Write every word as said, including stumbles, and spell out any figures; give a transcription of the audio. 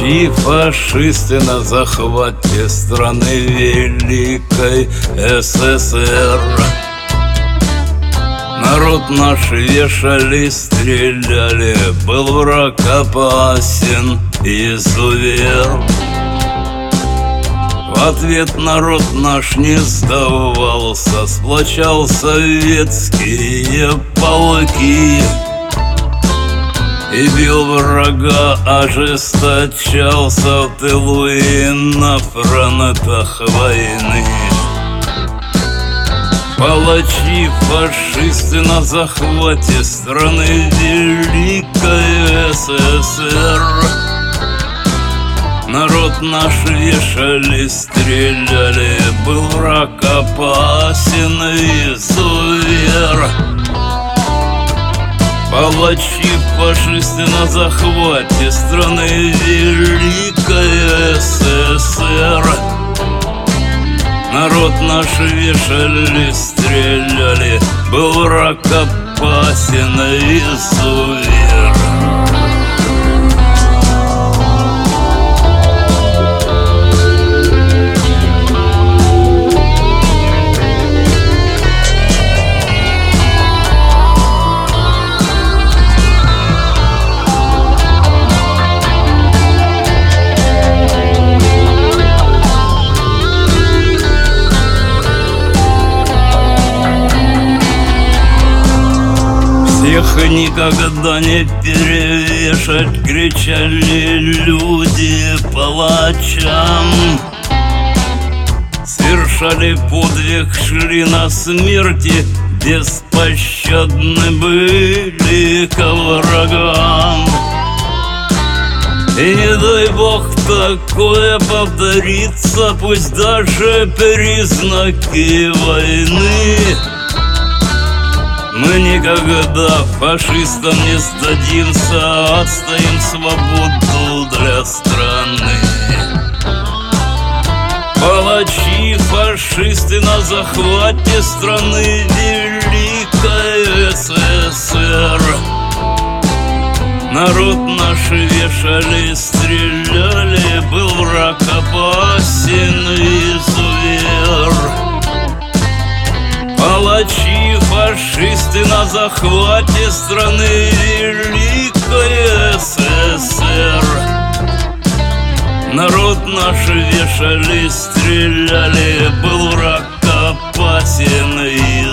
Палачи, фашисты на захвате страны великой СССР. Народ наш вешали, стреляли, был враг опасен, изувер. В ответ народ наш не сдавался, сплочал советские полки и бил врага, ожесточался в тылу и на фронтах войны. Палачи, фашисты на захвате страны великой СССР. Народ наш вешали, стреляли, был враг опасен, изувер. Палачи, фашисты на захвате страны великой СССР. Народ наш вешали, стреляли, был враг опасен, изувер. Всех никогда не перевешать, кричали люди палачам. Совершали подвиг, шли на смерти, беспощадны были к врагам. И не дай бог такое повторится, пусть даже признаки войны. Мы никогда фашистам не сдадимся, отстоим свободу для страны. Палачи, фашисты на захвате страны великой СССР. Народ наш вешали, стреляли, был враг опасен, изувер. Палачи, фашисты на захвате страны великой СССР. Народ наш вешали, стреляли, был враг опасен.